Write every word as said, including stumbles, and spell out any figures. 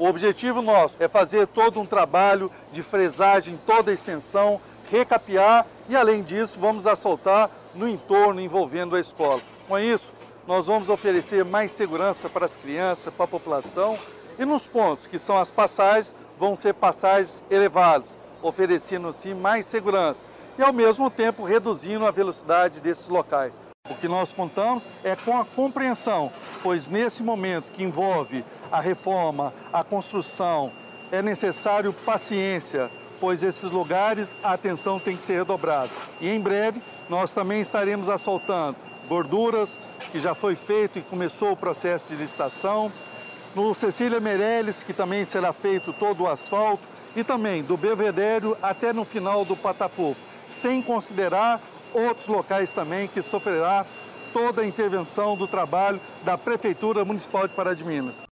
O objetivo nosso é fazer todo um trabalho de fresagem, toda a extensão, recapear e, além disso, vamos asfaltar no entorno envolvendo a escola. Com isso, nós vamos oferecer mais segurança para as crianças, para a população, e nos pontos que são as passagens, vão ser passagens elevadas, oferecendo assim mais segurança e ao mesmo tempo reduzindo a velocidade desses locais. O que nós contamos é com a compreensão, pois nesse momento que envolve a reforma, a construção, é necessário paciência, pois esses lugares a atenção tem que ser redobrada. E em breve nós também estaremos asfaltando Gorduras, que já foi feito e começou o processo de licitação, no Cecília Meirelles, que também será feito todo o asfalto, e também do Belvedere até no final do Patapu, sem considerar outros locais também que sofrerá toda a intervenção do trabalho da Prefeitura Municipal de Pará de Minas.